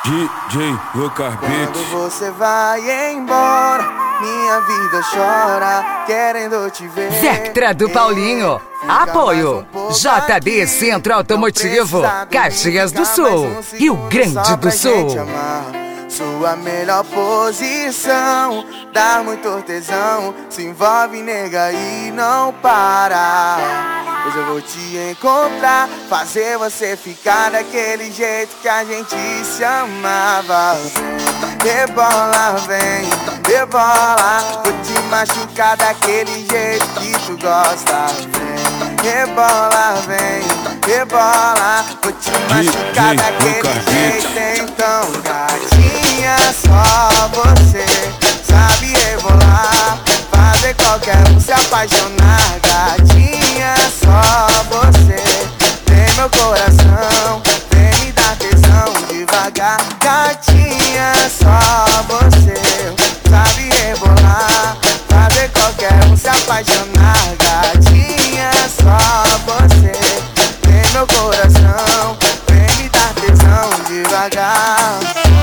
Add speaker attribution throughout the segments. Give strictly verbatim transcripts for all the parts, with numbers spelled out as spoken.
Speaker 1: D J Lucas Beats.
Speaker 2: Quando você vai embora, minha vida chora, querendo te ver.
Speaker 3: Vectra do Paulinho. Apoio J D Centro Automotivo, Caxias do Sul, Rio Grande do Sul.
Speaker 2: Sua melhor posição, dá muito tesão, se envolve, nega, e não para. Pois eu vou te encontrar, fazer você ficar daquele jeito que a gente se amava. Rebola, vem, rebola, vou te machucar daquele jeito que tu gosta. Vem, rebola, vem, rebola, vou te machucar daquele jeito. Então, gatinha, só você sabe rebolar, fazer qualquer um se apaixonar. Gatinha, só você tem meu coração, vem me dar tesão devagar. Gatinha, só você sabe rebolar, fazer qualquer um se apaixonar. Gatinha, só você tem meu coração, vem me dar tesão devagar.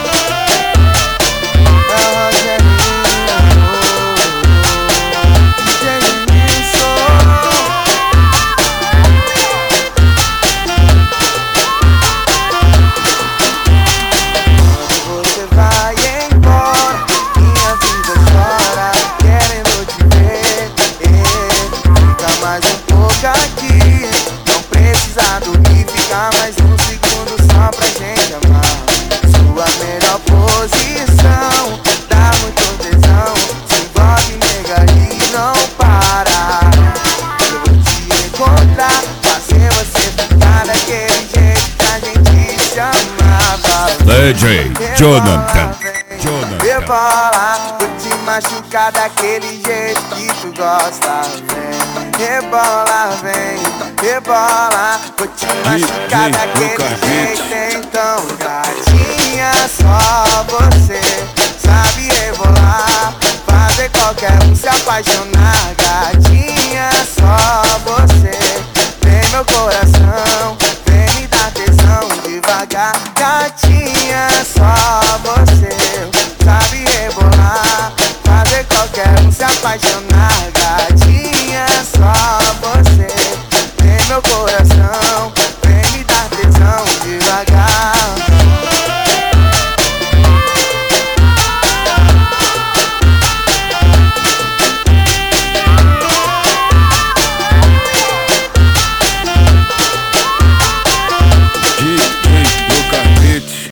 Speaker 2: Aqui, não precisa dormir, ficar mais um segundo só pra gente amar. Sua melhor posição, dá muito tesão, se envolve, nega, e não para. Eu vou te encontrar, fazer você ficar daquele jeito que a gente se amava.
Speaker 1: D J Jonathan.
Speaker 2: Rebola, vou te machucar daquele jeito que tu gosta. Vem, rebola, vem, rebola, vou te machucar daquele jeito. Então, gatinha, só você sabe rebolar, fazer qualquer um se apaixonar. Gatinha, só você tem meu coração, vem me dar tesão devagar. Gatinha, só você sabe rebolar, fazer qualquer um se apaixonar.